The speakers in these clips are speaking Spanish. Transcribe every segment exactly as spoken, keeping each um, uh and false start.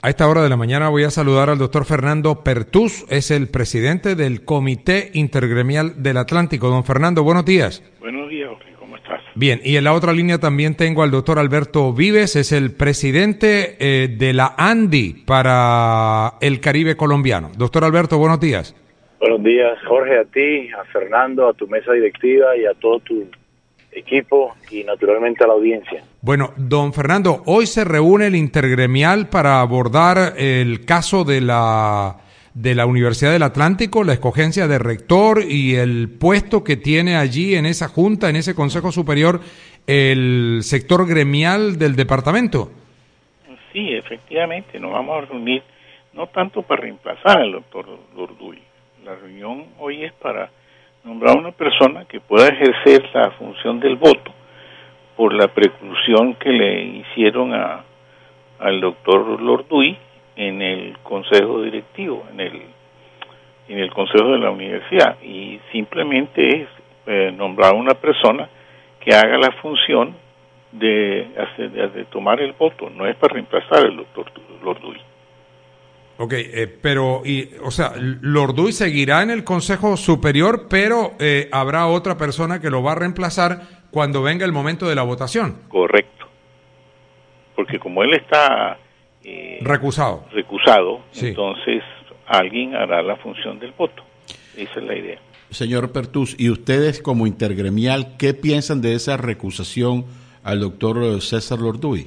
A esta hora de la mañana voy a saludar al doctor Fernando Pertús, es el presidente del Comité Intergremial del Atlántico. Don Fernando, buenos días. Buenos días, Jorge, ¿cómo estás? Bien, y en la otra línea también tengo al doctor Alberto Vives, es el presidente eh, de la ANDI para el Caribe colombiano. Doctor Alberto, buenos días. Buenos días, Jorge, a ti, a Fernando, a tu mesa directiva y a todo tu equipo y naturalmente a la audiencia. Bueno, don Fernando, hoy se reúne el intergremial para abordar el caso de la de la Universidad del Atlántico, la escogencia de rector y el puesto que tiene allí en esa junta, en ese consejo superior, el sector gremial del departamento. Sí, efectivamente, nos vamos a reunir no tanto para reemplazar al doctor Lorduy. La reunión hoy es para nombrar una persona que pueda ejercer la función del voto por la preclusión que le hicieron a al doctor Lorduy en el consejo directivo, en el en el consejo de la universidad, y simplemente es eh, nombrar una persona que haga la función de, hacer, de, de tomar el voto, no es para reemplazar al doctor Lorduy. Ok, eh, pero, y, o sea, Lorduy seguirá en el Consejo Superior, pero eh, habrá otra persona que lo va a reemplazar cuando venga el momento de la votación. Correcto. Porque como él está... Eh, recusado. Recusado, sí. Entonces alguien hará la función del voto. Esa es la idea. Señor Pertús, ¿y ustedes como intergremial qué piensan de esa recusación al doctor César Lorduy?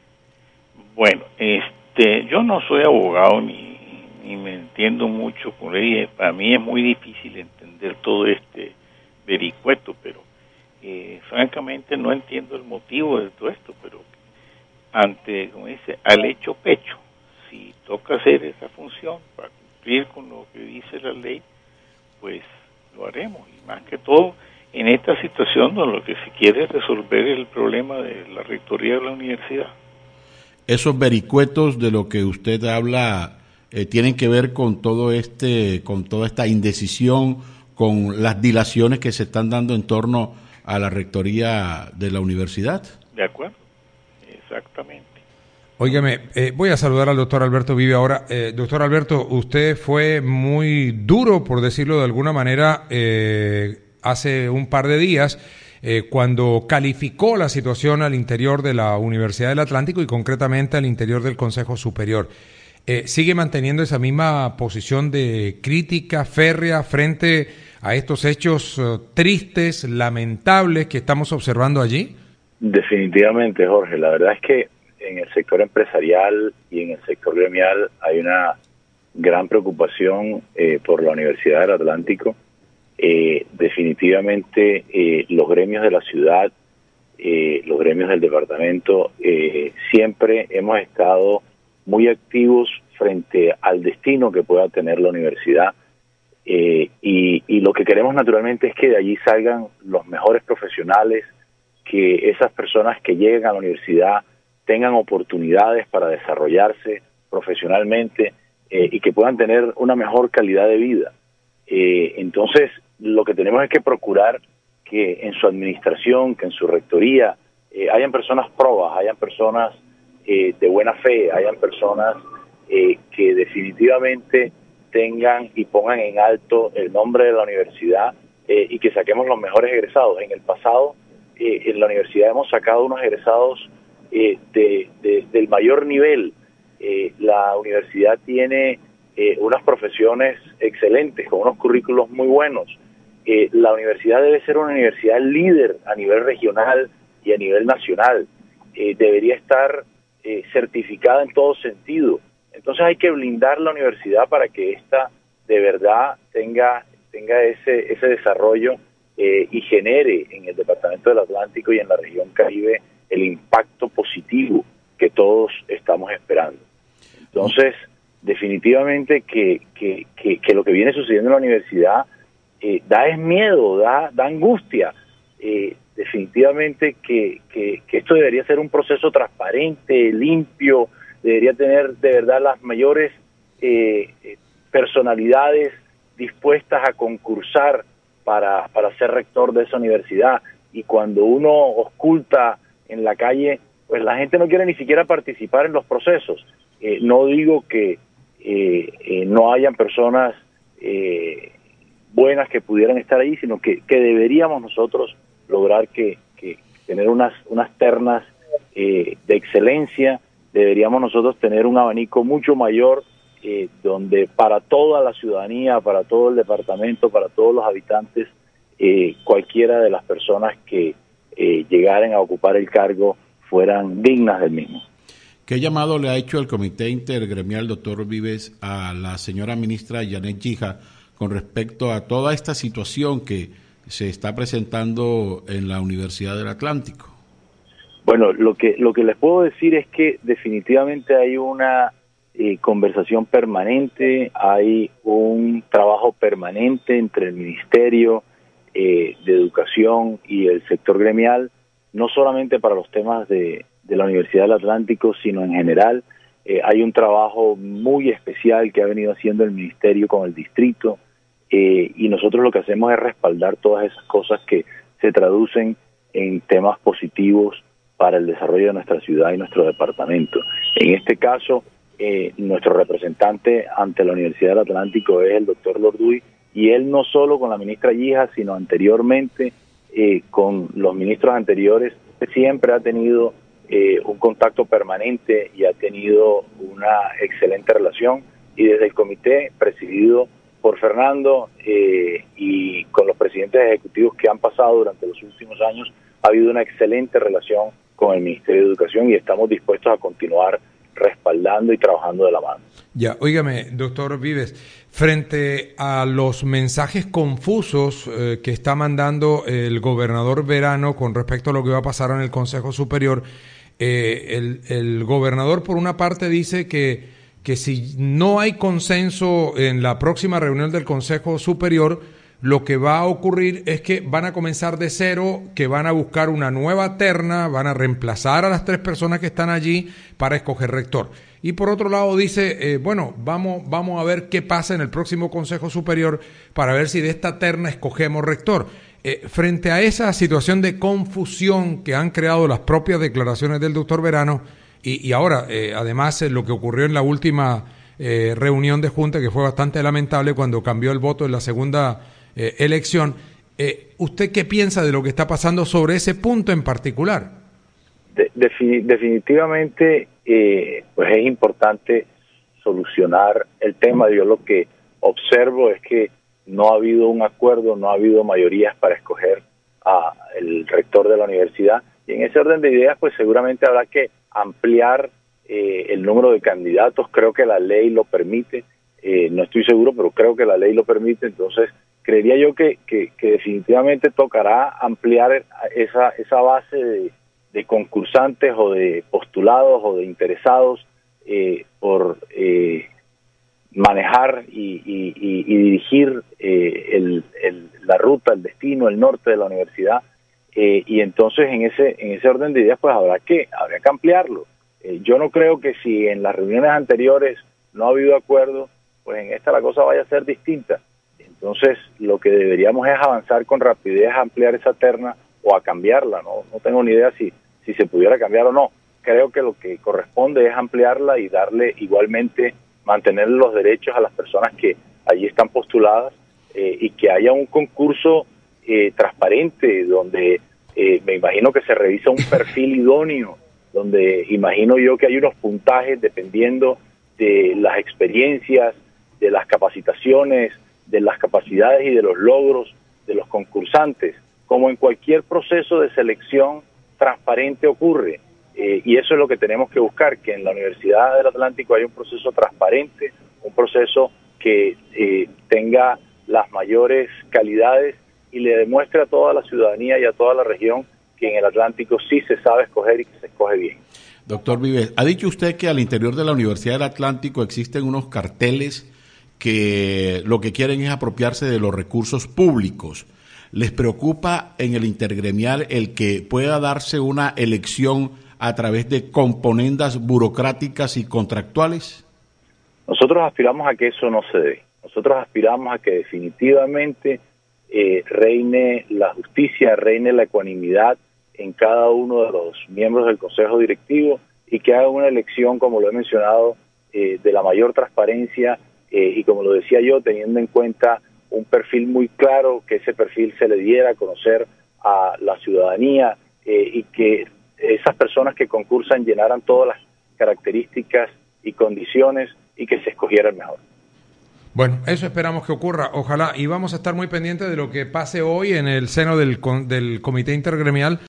Bueno, este... yo no soy abogado ni, ni me entiendo mucho con ella. Para mí es muy difícil entender todo este vericueto, pero eh, francamente no entiendo el motivo de todo esto, pero ante, como dice, al hecho pecho, si toca hacer esa función para cumplir con lo que dice la ley, pues lo haremos. Y más que todo, en esta situación donde lo que se quiere es resolver el problema de la rectoría de la universidad. Esos vericuetos de lo que usted habla eh, tienen que ver con todo este, con toda esta indecisión, con las dilaciones que se están dando en torno a la rectoría de la universidad. De acuerdo, exactamente. Óigame, eh, voy a saludar al doctor Alberto Vive ahora. Eh, doctor Alberto, usted fue muy duro, por decirlo de alguna manera, eh, hace un par de días, Eh, cuando calificó la situación al interior de la Universidad del Atlántico y concretamente al interior del Consejo Superior. Eh, ¿Sigue manteniendo esa misma posición de crítica férrea frente a estos hechos uh, tristes, lamentables que estamos observando allí? Definitivamente, Jorge. La verdad es que en el sector empresarial y en el sector gremial hay una gran preocupación eh, por la Universidad del Atlántico. Eh, definitivamente eh, los gremios de la ciudad, eh, los gremios del departamento, eh, siempre hemos estado muy activos frente al destino que pueda tener la universidad eh, y, y lo que queremos naturalmente es que de allí salgan los mejores profesionales, que esas personas que lleguen a la universidad tengan oportunidades para desarrollarse profesionalmente eh, y que puedan tener una mejor calidad de vida. Eh, entonces, lo que tenemos es que procurar que en su administración, que en su rectoría, eh, hayan personas probas, hayan personas eh, de buena fe, hayan personas eh, que definitivamente tengan y pongan en alto el nombre de la universidad eh, y que saquemos los mejores egresados. En el pasado, eh, en la universidad hemos sacado unos egresados eh, de, de, del mayor nivel. Eh, la universidad tiene eh, unas profesiones excelentes, con unos currículos muy buenos. Eh, la universidad debe ser una universidad líder a nivel regional y a nivel nacional. Eh, debería estar eh, certificada en todo sentido. Entonces hay que blindar la universidad para que ésta de verdad tenga tenga ese ese desarrollo eh, y genere en el departamento del Atlántico y en la región Caribe el impacto positivo que todos estamos esperando. Entonces, definitivamente que, que, que, que lo que viene sucediendo en la universidad eh, da es miedo, da, da angustia. Eh, definitivamente que, que, que esto debería ser un proceso transparente, limpio, debería tener de verdad las mayores eh, personalidades dispuestas a concursar para, para ser rector de esa universidad. Y cuando uno oculta en la calle, pues la gente no quiere ni siquiera participar en los procesos. eh, no digo que eh, eh, no hayan personas eh, buenas que pudieran estar ahí, sino que, que deberíamos nosotros lograr que, que tener unas, unas ternas eh, de excelencia. Deberíamos nosotros tener un abanico mucho mayor eh, donde para toda la ciudadanía, para todo el departamento, para todos los habitantes, eh, cualquiera de las personas que eh, llegaran a ocupar el cargo fueran dignas del mismo. ¿Qué llamado le ha hecho el Comité Intergremial, doctor Vives, a la señora ministra Janet Gija con respecto a toda esta situación que se está presentando en la Universidad del Atlántico? Bueno, lo que lo que les puedo decir es que definitivamente hay una eh, conversación permanente, hay un trabajo permanente entre el Ministerio eh, de Educación y el sector gremial, no solamente para los temas de, de la Universidad del Atlántico, sino en general. Eh, hay un trabajo muy especial que ha venido haciendo el Ministerio con el distrito, eh, y nosotros lo que hacemos es respaldar todas esas cosas que se traducen en temas positivos para el desarrollo de nuestra ciudad y nuestro departamento. En este caso, eh, nuestro representante ante la Universidad del Atlántico es el doctor Lorduy, y él no solo con la ministra Gija, sino anteriormente eh, con los ministros anteriores, siempre ha tenido eh, un contacto permanente y ha tenido una excelente relación, y desde el comité presidido por Fernando eh, y con los presidentes ejecutivos que han pasado durante los últimos años, ha habido una excelente relación con el Ministerio de Educación y estamos dispuestos a continuar respaldando y trabajando de la mano. Ya, óigame, doctor Vives, frente a los mensajes confusos eh, que está mandando el gobernador Verano con respecto a lo que va a pasar en el Consejo Superior, eh, el, el gobernador por una parte dice que, que si no hay consenso en la próxima reunión del Consejo Superior, lo que va a ocurrir es que van a comenzar de cero, que van a buscar una nueva terna, van a reemplazar a las tres personas que están allí para escoger rector. Y por otro lado dice, eh, bueno, vamos, vamos a ver qué pasa en el próximo Consejo Superior para ver si de esta terna escogemos rector. Eh, frente a esa situación de confusión que han creado las propias declaraciones del doctor Verano, y, y ahora, eh, además, eh, lo que ocurrió en la última eh, reunión de Junta, que fue bastante lamentable cuando cambió el voto en la segunda Eh, elección, eh, ¿usted qué piensa de lo que está pasando sobre ese punto en particular? De, defini- definitivamente, eh, pues es importante solucionar el tema. Yo lo que observo es que no ha habido un acuerdo, no ha habido mayorías para escoger a el rector de la universidad, y en ese orden de ideas, pues seguramente habrá que ampliar eh, el número de candidatos. Creo que la ley lo permite, eh, no estoy seguro, pero creo que la ley lo permite. Entonces creería yo que, que, que definitivamente tocará ampliar esa, esa base de, de concursantes o de postulados o de interesados eh, por eh, manejar y, y, y, y dirigir eh, el, el, la ruta, el destino, el norte de la universidad. Eh, y entonces en ese en ese orden de ideas pues habrá que, habrá que ampliarlo. Eh, yo no creo que si en las reuniones anteriores no ha habido acuerdo, pues en esta la cosa vaya a ser distinta. Entonces, lo que deberíamos es avanzar con rapidez a ampliar esa terna o a cambiarla. No, no tengo ni idea si, si se pudiera cambiar o no. Creo que lo que corresponde es ampliarla y darle igualmente, mantener los derechos a las personas que allí están postuladas, eh, y que haya un concurso eh, transparente donde eh, me imagino que se revisa un perfil idóneo, donde imagino yo que hay unos puntajes dependiendo de las experiencias, de las capacitaciones, de las capacidades y de los logros de los concursantes, como en cualquier proceso de selección transparente ocurre. Eh, y eso es lo que tenemos que buscar, que en la Universidad del Atlántico haya un proceso transparente, un proceso que eh, tenga las mayores calidades y le demuestre a toda la ciudadanía y a toda la región que en el Atlántico sí se sabe escoger y que se escoge bien. Doctor Vives, ha dicho usted que al interior de la Universidad del Atlántico existen unos carteles que lo que quieren es apropiarse de los recursos públicos. ¿Les preocupa en el intergremial el que pueda darse una elección a través de componendas burocráticas y contractuales? Nosotros aspiramos a que eso no se dé. Nosotros aspiramos a que definitivamente eh, reine la justicia, reine la ecuanimidad en cada uno de los miembros del Consejo Directivo y que haga una elección, como lo he mencionado, eh, de la mayor transparencia eh, y, como lo decía yo, teniendo en cuenta un perfil muy claro, que ese perfil se le diera a conocer a la ciudadanía eh, y que esas personas que concursan llenaran todas las características y condiciones y que se escogiera el mejor. Bueno, eso esperamos que ocurra, ojalá, y vamos a estar muy pendientes de lo que pase hoy en el seno del, del Comité Intergremial